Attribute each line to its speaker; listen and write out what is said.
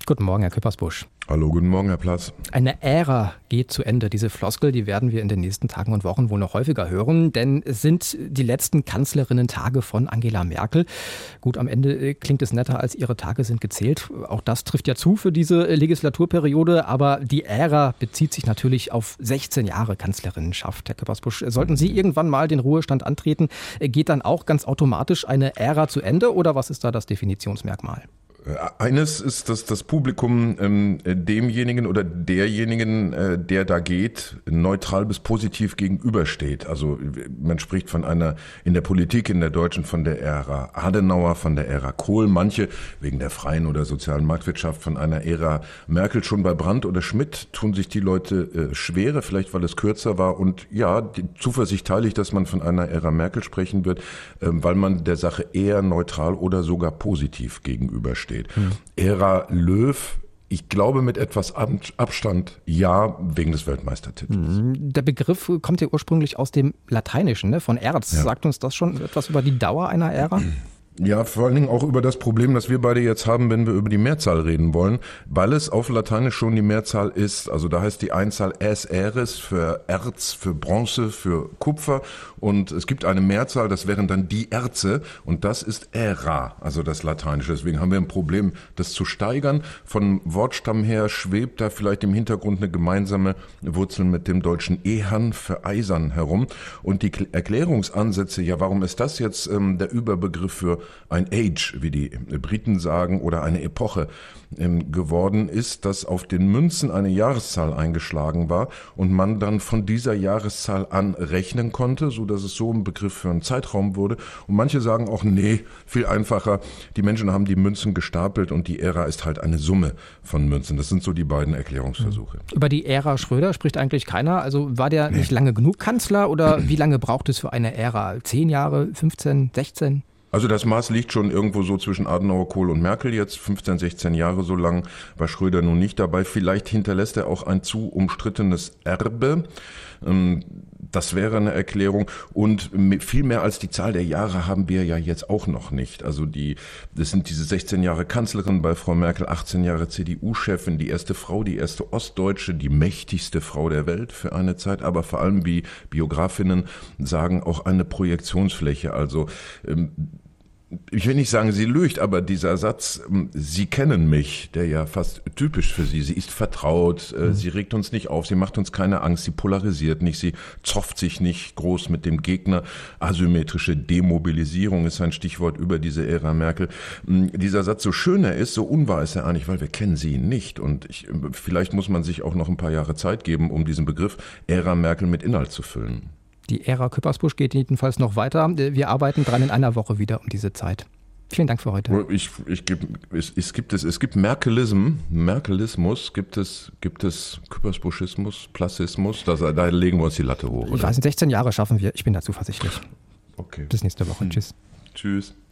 Speaker 1: Guten Morgen, Herr Küppersbusch.
Speaker 2: Hallo, guten Morgen, Herr Platz.
Speaker 1: Eine Ära geht zu Ende. Diese Floskel, die werden wir in den nächsten Tagen und Wochen wohl noch häufiger hören, denn es sind die letzten Kanzlerinnen-Tage von Angela Merkel. Gut, am Ende klingt es netter, als ihre Tage sind gezählt. Auch das trifft ja zu für diese Legislaturperiode, aber die Ära bezieht sich natürlich auf 16 Jahre Kanzlerinnenschaft. Herr Küppersbusch, sollten Sie irgendwann mal den Ruhestand antreten, geht dann auch ganz automatisch eine Ära zu Ende oder was ist da das Definitionsmerkmal?
Speaker 2: Eines ist, dass das Publikum demjenigen oder derjenigen, der da geht, neutral bis positiv gegenübersteht. Also man spricht von einer, in der Politik, in der deutschen, von der Ära Adenauer, von der Ära Kohl, manche wegen der freien oder sozialen Marktwirtschaft von einer Ära Merkel. Schon bei Brandt oder Schmidt tun sich die Leute schwerer, vielleicht weil es kürzer war. Und ja, die Zuversicht teile ich, dass man von einer Ära Merkel sprechen wird, weil man der Sache eher neutral oder sogar positiv gegenübersteht. Ära Löw, ich glaube mit etwas Abstand, ja, wegen des Weltmeistertitels.
Speaker 1: Der Begriff kommt ja ursprünglich aus dem Lateinischen, ne? Von Erz. Ja. Sagt uns das schon etwas über die Dauer einer Ära?
Speaker 2: Ja, vor allen Dingen auch über das Problem, das wir beide jetzt haben, wenn wir über die Mehrzahl reden wollen, weil es auf Lateinisch schon die Mehrzahl ist. Also da heißt die Einzahl es aeres für Erz, für Bronze, für Kupfer und es gibt eine Mehrzahl, das wären dann die Erze und das ist Ära, also das Lateinische. Deswegen haben wir ein Problem, das zu steigern. Von Wortstamm her schwebt da vielleicht im Hintergrund eine gemeinsame Wurzel mit dem deutschen Ehern für Eisern herum und die Erklärungsansätze, ja, warum ist das jetzt der Überbegriff für ein Age, wie die Briten sagen, oder eine Epoche geworden ist, dass auf den Münzen eine Jahreszahl eingeschlagen war und man dann von dieser Jahreszahl an rechnen konnte, so dass es so ein Begriff für einen Zeitraum wurde. Und manche sagen auch, nee, viel einfacher. Die Menschen haben die Münzen gestapelt und die Ära ist halt eine Summe von Münzen. Das sind so die beiden Erklärungsversuche.
Speaker 1: Über die Ära Schröder spricht eigentlich keiner. Also war der nicht lange genug Kanzler oder wie lange braucht es für eine Ära? 10 Jahre, 15, 16?
Speaker 2: Also das Maß liegt schon irgendwo so zwischen Adenauer, Kohl und Merkel jetzt, 15, 16 Jahre, so lang war Schröder nun nicht dabei. Vielleicht hinterlässt er auch ein zu umstrittenes Erbe. Das wäre eine Erklärung. Und viel mehr als die Zahl der Jahre haben wir ja jetzt auch noch nicht. Also das sind diese 16 Jahre Kanzlerin bei Frau Merkel, 18 Jahre CDU-Chefin, die erste Frau, die erste Ostdeutsche, die mächtigste Frau der Welt für eine Zeit, aber vor allem, wie Biografinnen sagen, auch eine Projektionsfläche. Also ich will nicht sagen, sie lügt, aber dieser Satz, Sie kennen mich, der ja fast typisch für sie ist vertraut, sie regt uns nicht auf, sie macht uns keine Angst, sie polarisiert nicht, sie zofft sich nicht groß mit dem Gegner. Asymmetrische Demobilisierung ist ein Stichwort über diese Ära Merkel. Dieser Satz, so schön er ist, so unwahr ist er eigentlich, weil wir kennen sie nicht. Und vielleicht muss man sich auch noch ein paar Jahre Zeit geben, um diesen Begriff Ära Merkel mit Inhalt zu füllen.
Speaker 1: Die Ära Küppersbusch geht jedenfalls noch weiter. Wir arbeiten dran in einer Woche wieder um diese Zeit. Vielen Dank für heute.
Speaker 2: Es gibt Merkelismus, gibt es Küppersbuschismus, Plassismus, da legen wir uns die Latte hoch.
Speaker 1: Ich weiß nicht, 16 Jahre schaffen wir. Ich bin da zuversichtlich.
Speaker 2: Okay.
Speaker 1: Bis nächste Woche. Tschüss.
Speaker 2: Tschüss.